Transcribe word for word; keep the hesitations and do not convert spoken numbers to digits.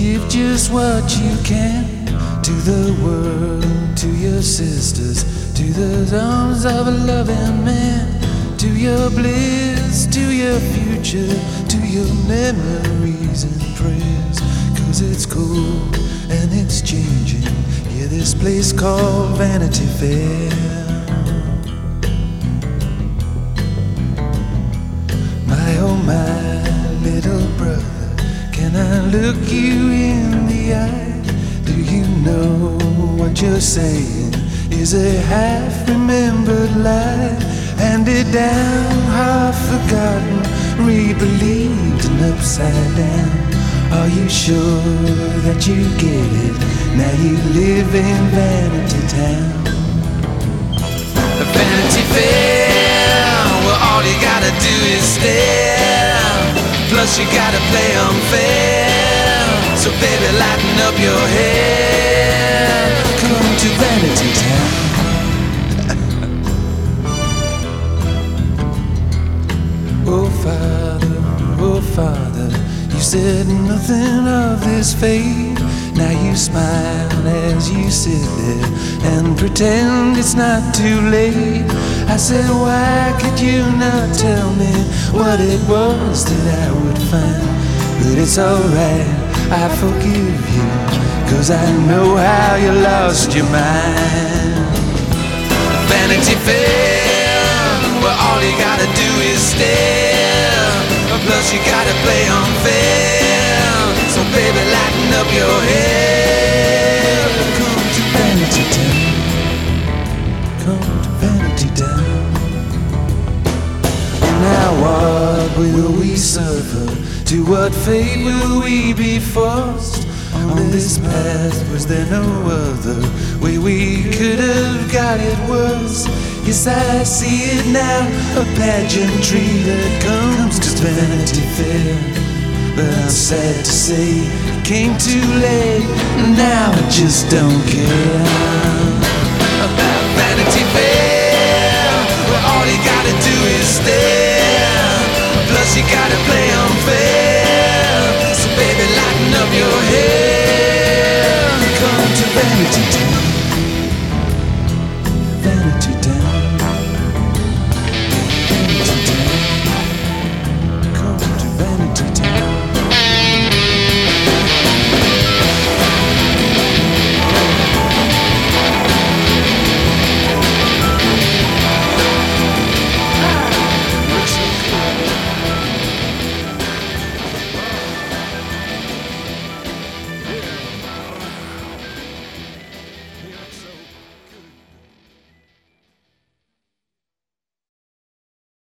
give just what you can to the world, to your sisters, to the arms of a loving man, to your bliss, to your future, to your memories and prayers. Cause it's cool and it's changing, yeah, this place called Vanity Fair. My oh my little brother, can I look you in the eye? Do you know what you're saying is a half-remembered lie? Handed down, half-forgotten, re-believed and upside down. Are you sure that you get it? Now you live in Vanity Town. Vanity Fair, well all you gotta do is stare. Plus you gotta play unfair. So baby, lighten up your hair. Come to Vanity Town. Oh Father, oh Father, you said nothing of this fate. Now you smile as you sit there and pretend it's not too late. I said, why could you not tell me what it was that I would find? But it's alright, I forgive you, cause I know how you lost your mind. Vanity Fair, well all you gotta do is stare. Plus you gotta play unfair. So baby, lighten up your hair. Come to Vanity Town. Come to Vanity Town. Now what will we suffer? To what fate will we be forced? On this path was there no other way we could have got it worse? Yes, I see it now, a pageantry that comes to Vanity Fair. But I'm sad to say, it came too late, now I just don't care.